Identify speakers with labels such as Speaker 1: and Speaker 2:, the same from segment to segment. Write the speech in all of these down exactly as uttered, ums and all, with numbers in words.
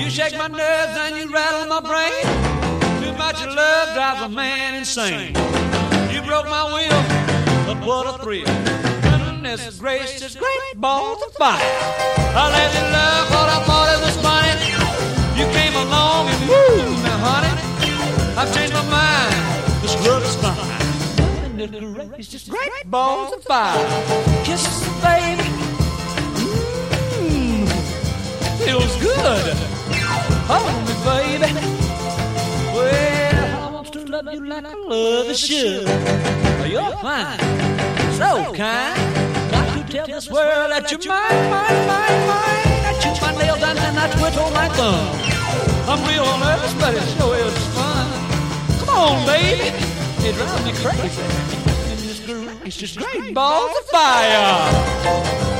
Speaker 1: You shake my nerves and you rattle my brain. Too much of love drives a man insane. You broke my will, but what a thrill. Goodness gracious, great balls of fire. I let you love what I thought it was funny. You came along and woo, now honey, I've changed my mind. This love is fine. Goodness gracious, great balls of fire. Kisses, baby. Mmm, feels good. Hold me, baby. Well, I want to love you like I love a should. You're fine, so kind. Got to tell this world that you're mine, mine, mine, mine. I chew my nails and then I twiddle my thumb. I'm real nervous, but it sure is fun. Come on, baby, it drives me crazy. And this girl, it's just great balls of fire.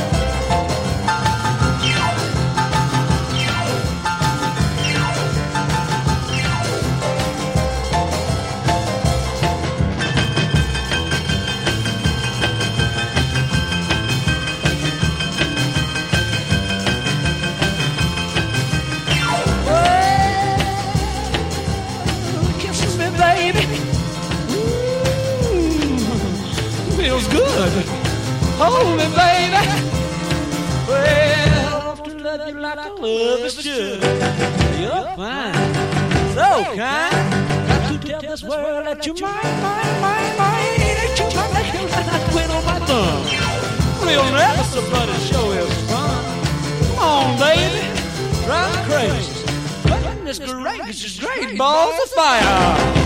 Speaker 1: Feels good. Hold me, baby. Well, I want to love you like I love is should. You're fine, so kind. Got to tell this world that you're mine, mine, mine, mine. Ain't you my nails and I twiddle my thumb. Real nervous, but it sure is fun. Come on, baby, drive me crazy. Goodness gracious, great balls of fire.